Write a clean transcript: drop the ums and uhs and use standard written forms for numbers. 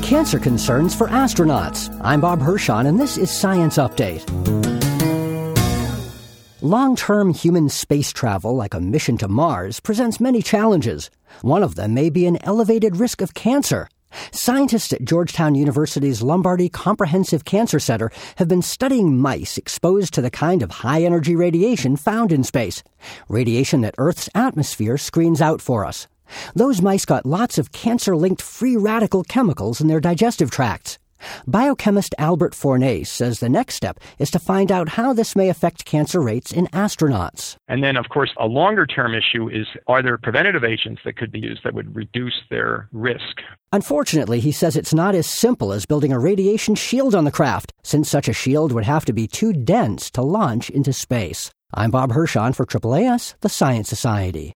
cancer concerns for astronauts. I'm Bob Hirschon, and this is Science Update. Long-term human space travel, like a mission to Mars, presents many challenges. One of them may be an elevated risk of cancer. Scientists at Georgetown University's Lombardi Comprehensive Cancer Center have been studying mice exposed to the kind of high-energy radiation found in space, radiation that Earth's atmosphere screens out for us. Those mice got lots of cancer-linked free radical chemicals in their digestive tracts. Biochemist Albert Fornase says the next step is to find out how this may affect cancer rates in astronauts. And then, of course, a longer-term issue is, are there preventative agents that could be used that would reduce their risk? Unfortunately, he says it's not as simple as building a radiation shield on the craft, since such a shield would have to be too dense to launch into space. I'm Bob Hirschon for AAAS, the Science Society.